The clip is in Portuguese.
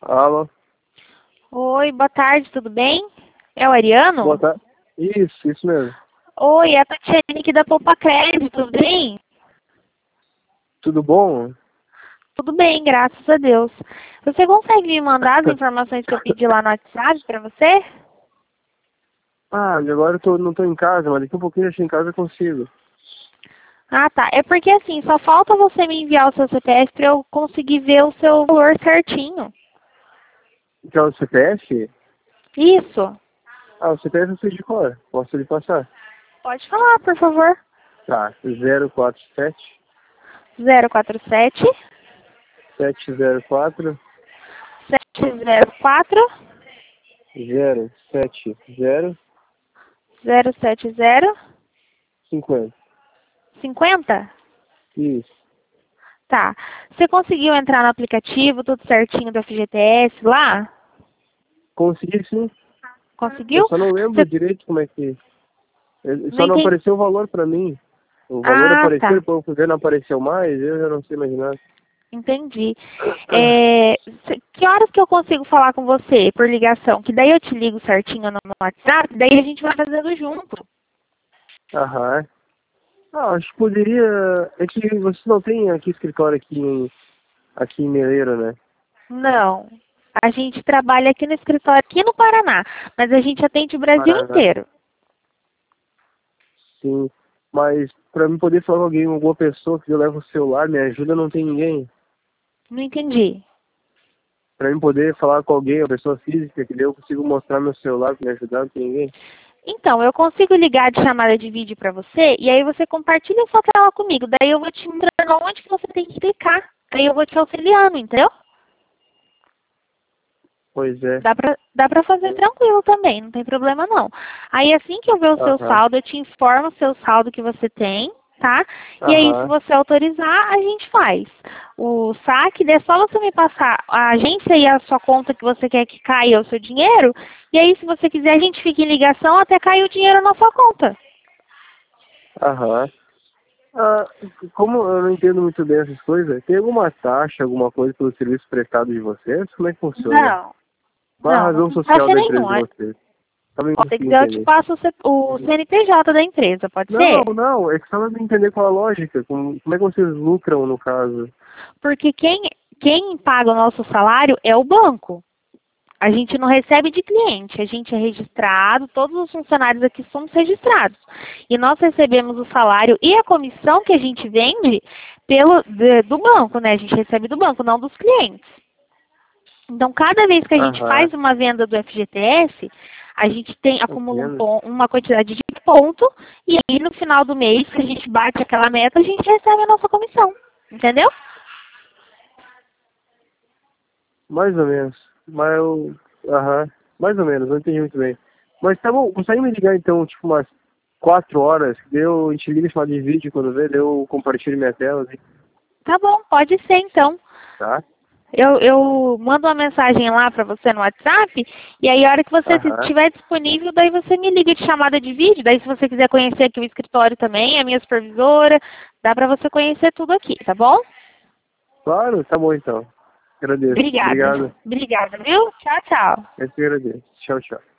Alô? Oi, boa tarde, tudo bem? É o Ariano? Boa tarde. Isso mesmo. Oi, é a Tatiane aqui da Poupa Crédito, tudo bem? Tudo bom? Tudo bem, graças a Deus. Você consegue me mandar as informações que eu pedi lá no WhatsApp pra você? E agora não tô em casa, mas daqui a pouquinho eu chego em casa eu consigo. Ah, tá. É porque assim, só falta você me enviar o seu CPF pra eu conseguir ver o seu valor certinho. Que é o CPF? Isso. O CPF eu sei de cor. Posso lhe passar? Pode falar, por favor. Tá, 047 047 704 704 070 070 50. 50? Isso. Tá. Você conseguiu entrar no aplicativo, tudo certinho do FGTS lá? Consegui sim. Eu Conseguiu? só não lembro Você direito como é que... não Só não entendi. apareceu o valor pra mim. O valor Ah, apareceu, tá. depois eu fui ver, não apareceu mais, eu já não sei imaginar. Entendi. Que horas que eu consigo falar com você por ligação? Que daí eu te ligo certinho no WhatsApp, daí a gente vai fazendo junto. Aham. Acho que poderia. É que você não tem aqui escritório aqui em Meleiro, né? Não. A gente trabalha aqui no escritório, aqui no Paraná, mas a gente atende o Brasil Paraná. inteiro. Sim. Mas pra mim poder falar com alguém, alguma pessoa que eu levo o celular, me ajuda, não tem ninguém. Não entendi. Pra mim poder falar com alguém, uma pessoa física, que daí eu consigo mostrar meu celular pra me ajudar, não tem ninguém. Então, eu consigo ligar de chamada de vídeo pra você e aí você compartilha sua tela comigo. Daí eu vou te mostrando onde que você tem que clicar. Aí eu vou te auxiliando, entendeu? Pois é. Dá pra fazer tranquilo também, não tem problema não. Aí assim que eu ver o seu Aham. saldo, eu te informo o seu saldo que você tem, tá? E aí, se Aham. você autorizar, a gente faz. O saque, é só você me passar a agência e a sua conta que você quer que caia o seu dinheiro. E aí, se você quiser, a gente fica em ligação até cair o dinheiro na sua conta. Aham. Ah, como eu não entendo muito bem essas coisas, tem alguma taxa, alguma coisa pelo serviço prestado de vocês? Como é que funciona? Não, Qual a não razão tem social taxa da empresa de nenhuma. vocês? Também Se você consigo quiser, eu te entender. passo o CNPJ da empresa, pode Não, ser? não, é que só pra entender qual a lógica, como é que vocês lucram no caso. Porque quem paga o nosso salário é o banco. A gente não recebe de cliente, a gente é registrado, todos os funcionários aqui somos registrados. E nós recebemos o salário e a comissão que a gente vende do banco, né? A gente recebe do banco, não dos clientes. Então, cada vez que a gente Aham, faz uma venda do FGTS, a gente acumula entendo. uma quantidade de ponto e aí no final do mês, se a gente bate aquela meta, a gente recebe a nossa comissão. Entendeu? Mais ou menos. Aham, mais ou menos, não entendi muito bem. Mas tá bom, consegue me ligar então, tipo, umas 4 horas, que a gente liga chamada de vídeo quando vê, daí eu compartilho minha tela, assim, Tá bom, pode ser então. tá? Eu mando uma mensagem lá para você no WhatsApp e aí a hora que você Aham, estiver disponível, daí você me liga de chamada de vídeo. Daí se você quiser conhecer aqui o escritório também, a minha supervisora, dá para você conhecer tudo aqui, tá bom? claro, tá bom então. Agradeço. Obrigada. Obrigado. Obrigada, viu? Tchau, tchau. Eu que agradeço. Tchau, tchau.